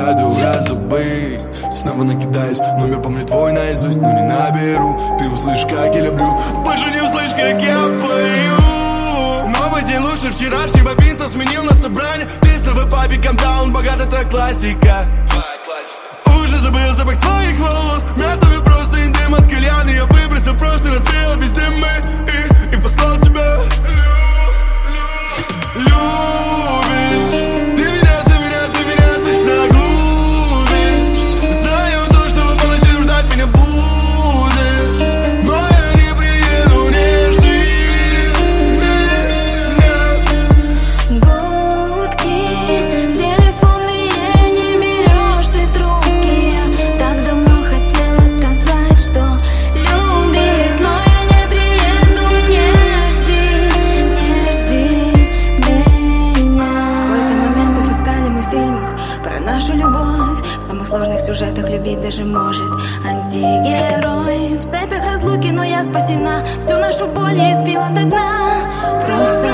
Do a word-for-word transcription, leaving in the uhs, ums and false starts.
сяду, раз забыть. Снова накидаюсь, номер помню твой наизусть, но не наберу. Ты услышишь, как я люблю, больше не услышишь, как я пою. Новый день лучше вчерашнего, Пинцев сменил на собрание. Ты снова папе, камдаун, богат, это классика. Уже забыл запах твоих волос, мятовый просто индим от кальяна. Я выбросил, просто развеял везде мы и, и послал тебя. Любишь, ты меня, ты меня, ты меня точно губишь. Знаю то, что в полночи ждать меня будешь, но я не приеду, не жди меня. Гудки телефонные, не берешь ты трубки. Я так давно хотела сказать, что любит, но я не приеду, не жди, не жди меня. Сколько моментов искали мы в фильмах про нашу любовь. В самых сложных сюжетах любить даже может антигерой. В цепях разлуки, но я спасена. Всю нашу боль я испила до дна. Просто